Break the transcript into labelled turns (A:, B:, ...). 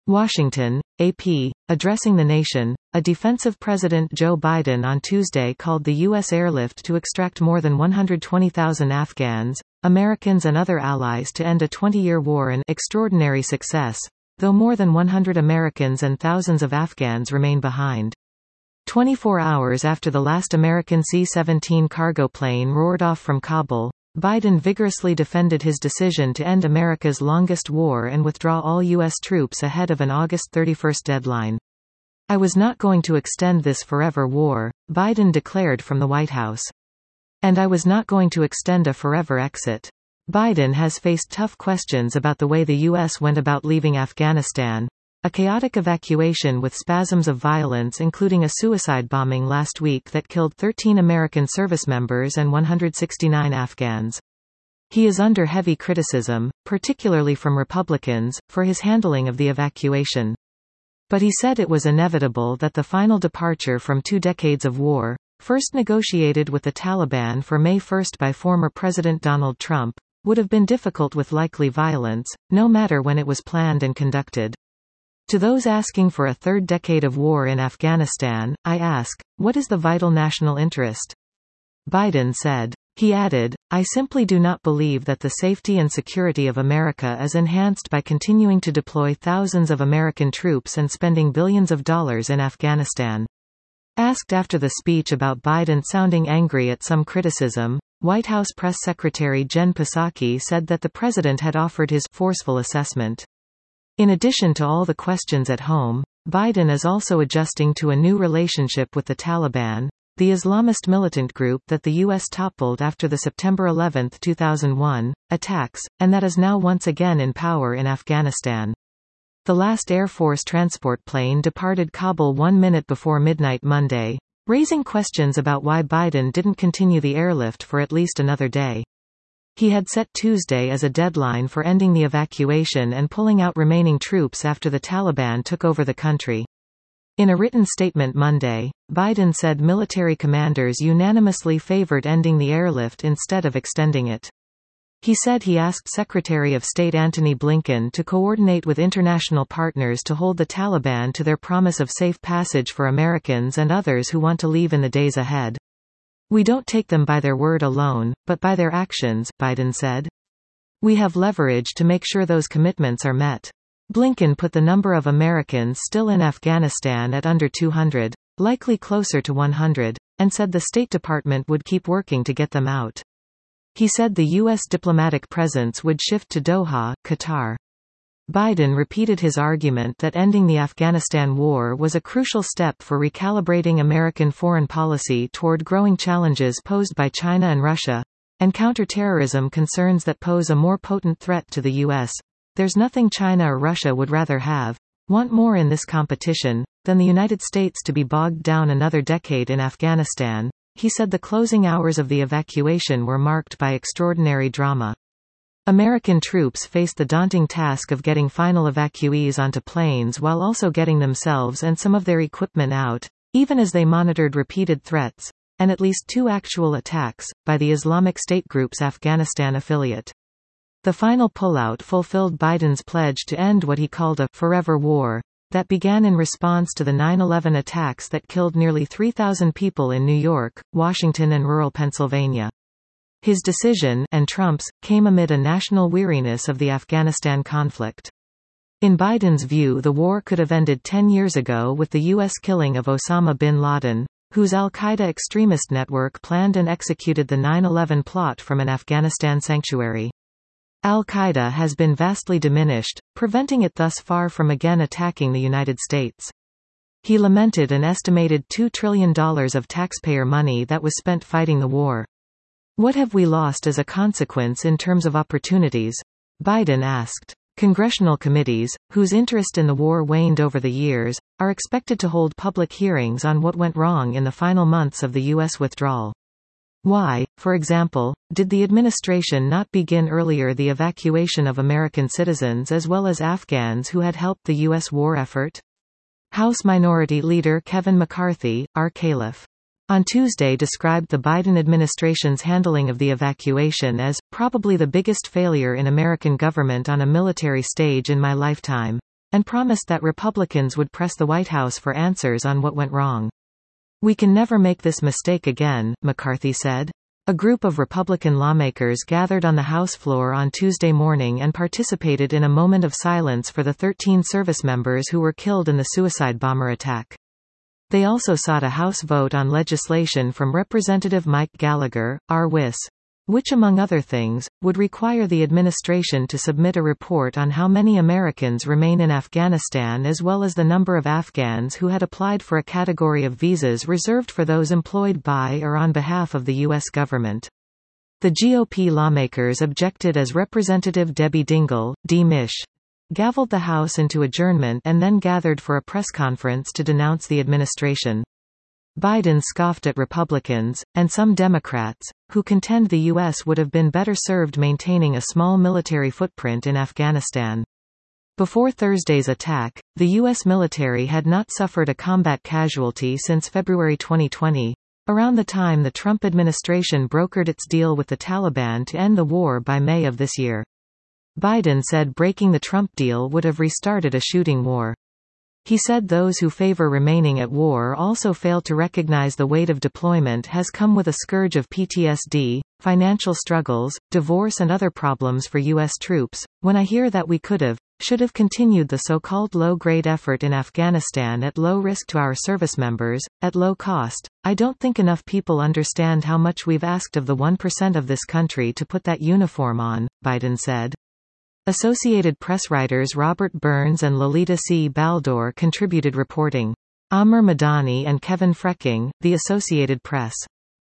A: Washington, AP. Addressing the nation, a defensive President Joe Biden on Tuesday called the U.S. airlift to extract more than 120,000 Afghans, Americans and other allies to end a 20-year war an extraordinary success, though more than 100 Americans and thousands of Afghans remain behind. 24 hours after the last American C-17 cargo plane roared off from Kabul, Biden vigorously defended his decision to end America's longest war and withdraw all U.S. troops ahead of an August 31 deadline. "I was not going to extend this forever war," Biden declared from the White House. "And I was not going to extend a forever exit." Biden has faced tough questions about the way the U.S. went about leaving Afghanistan. A chaotic evacuation with spasms of violence, including a suicide bombing last week that killed 13 American service members and 169 Afghans. He is under heavy criticism, particularly from Republicans, for his handling of the evacuation. But he said it was inevitable that the final departure from 2 decades of war, first negotiated with the Taliban for May 1 by former President Donald Trump, would have been difficult with likely violence, no matter when it was planned and conducted. To those asking for a third decade of war in Afghanistan, I ask, what is the vital national interest? Biden said. He added, I simply do not believe that the safety and security of America is enhanced by continuing to deploy thousands of American troops and spending billions of dollars in Afghanistan. Asked after the speech about Biden sounding angry at some criticism, White House Press Secretary Jen Psaki said that the president had offered his forceful assessment. In addition to all the questions at home, Biden is also adjusting to a new relationship with the Taliban, the Islamist militant group that the U.S. toppled after the September 11, 2001, attacks, and that is now once again in power in Afghanistan. The last Air Force transport plane departed Kabul 1 minute before midnight Monday, raising questions about why Biden didn't continue the airlift for at least another day. He had set Tuesday as a deadline for ending the evacuation and pulling out remaining troops after the Taliban took over the country. In a written statement Monday, Biden said military commanders unanimously favored ending the airlift instead of extending it. He said he asked Secretary of State Antony Blinken to coordinate with international partners to hold the Taliban to their promise of safe passage for Americans and others who want to leave in the days ahead. We don't take them by their word alone, but by their actions, Biden said. We have leverage to make sure those commitments are met. Blinken put the number of Americans still in Afghanistan at under 200, likely closer to 100, and said the State Department would keep working to get them out. He said the U.S. diplomatic presence would shift to Doha, Qatar. Biden repeated his argument that ending the Afghanistan war was a crucial step for recalibrating American foreign policy toward growing challenges posed by China and Russia, and counterterrorism concerns that pose a more potent threat to the U.S. There's nothing China or Russia would rather want more in this competition, than the United States to be bogged down another decade in Afghanistan. He said the closing hours of the evacuation were marked by extraordinary drama. American troops faced the daunting task of getting final evacuees onto planes while also getting themselves and some of their equipment out, even as they monitored repeated threats, and at least 2 actual attacks, by the Islamic State group's Afghanistan affiliate. The final pullout fulfilled Biden's pledge to end what he called a forever war, that began in response to the 9/11 attacks that killed nearly 3,000 people in New York, Washington and rural Pennsylvania. His decision, and Trump's, came amid a national weariness of the Afghanistan conflict. In Biden's view, the war could have ended 10 years ago with the U.S. killing of Osama bin Laden, whose al-Qaeda extremist network planned and executed the 9/11 plot from an Afghanistan sanctuary. Al-Qaeda has been vastly diminished, preventing it thus far from again attacking the United States. He lamented an estimated $2 trillion of taxpayer money that was spent fighting the war. What have we lost as a consequence in terms of opportunities? Biden asked. Congressional committees, whose interest in the war waned over the years, are expected to hold public hearings on what went wrong in the final months of the U.S. withdrawal. Why, for example, did the administration not begin earlier the evacuation of American citizens as well as Afghans who had helped the U.S. war effort? House Minority Leader Kevin McCarthy, R. Califf, on Tuesday described the Biden administration's handling of the evacuation as, probably the biggest failure in American government on a military stage in my lifetime. and promised that Republicans would press the White House for answers on what went wrong. "We can never make this mistake again," McCarthy said. A group of Republican lawmakers gathered on the House floor on Tuesday morning and participated in a moment of silence for the 13 service members who were killed in the suicide bomber attack. They also sought a House vote on legislation from Representative Mike Gallagher, R-Wis, which among other things, would require the administration to submit a report on how many Americans remain in Afghanistan as well as the number of Afghans who had applied for a category of visas reserved for those employed by or on behalf of the U.S. government. The GOP lawmakers objected as Representative Debbie Dingell, D-Mich, gavelled the House into adjournment and then gathered for a press conference to denounce the administration. Biden scoffed at Republicans, and some Democrats, who contend the U.S. would have been better served maintaining a small military footprint in Afghanistan. Before Thursday's attack, the U.S. military had not suffered a combat casualty since February 2020, around the time the Trump administration brokered its deal with the Taliban to end the war by May of this year. Biden said breaking the Trump deal would have restarted a shooting war. He said those who favor remaining at war also fail to recognize the weight of deployment has come with a scourge of PTSD, financial struggles, divorce and other problems for U.S. troops. "When I hear that we should have continued the so-called low-grade effort in Afghanistan at low risk to our service members, at low cost, I don't think enough people understand how much we've asked of the 1% of this country to put that uniform on," Biden said. Associated Press writers Robert Burns and Lolita C. Baldor contributed reporting. Amr Madani and Kevin Frecking, The Associated Press.